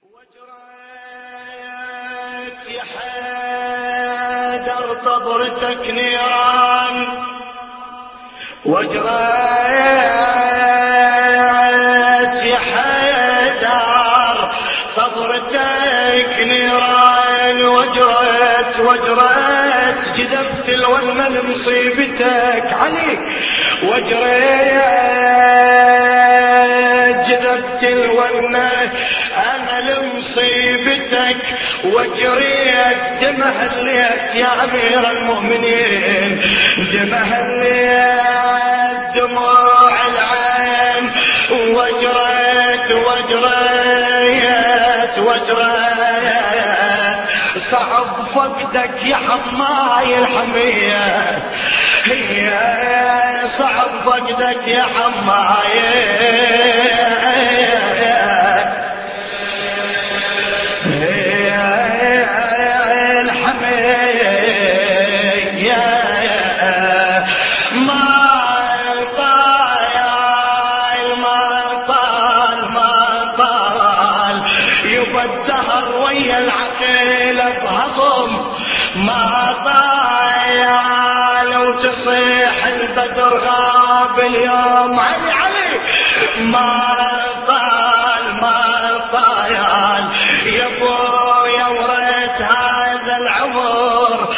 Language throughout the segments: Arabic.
وجريت يا حيدر طبرتك نيران، وجريت يا حيدر طبرتك نيران، وجريت جذبت الونة لمصيبتك عليك، وجريت جذبت الونة أنا لمصيبتك، وجريت دم هليت يا أمير المؤمنين، دم هليت دموع العين، وجريت صعب فقدك يا حماي الحمية، هي صعب فقدك يا حماي الحمية، ما طال يبى الدهر ويا العقيلة بهضم، ما طال وتصيح البدر غاب اليوم علي ما طال يا ابويا وريت هذا العمر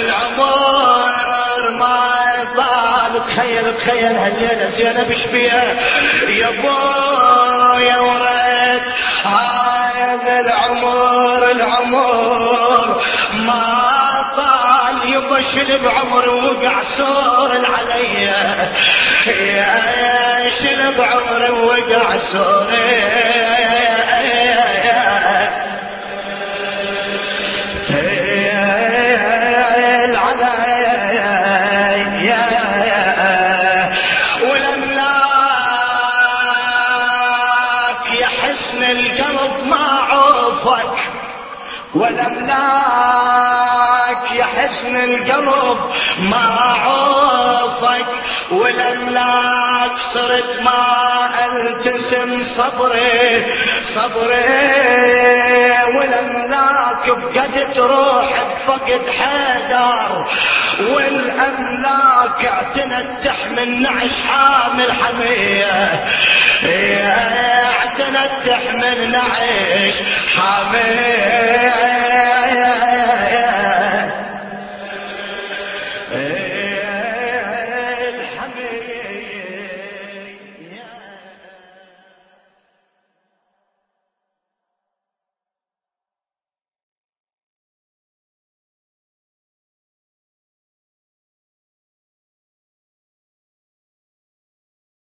ما طال، تخيل هالليلة زينب شبيها يا ابويا وريت هذا العمر ما طال، يبشر بعمر وقع سور عليا، يا شل بعمر وقع سور ولملاك يا حسن القلب ما عوفك، ولملاك يا حسن القلب ما عوفك، ولملاك صرت ما التزم صبري ولملاك فقدت روحي بفقد حيدر، والاملاك اعتنت تحمل نعش حامل حمية، اعتنت تحمل نعش حامل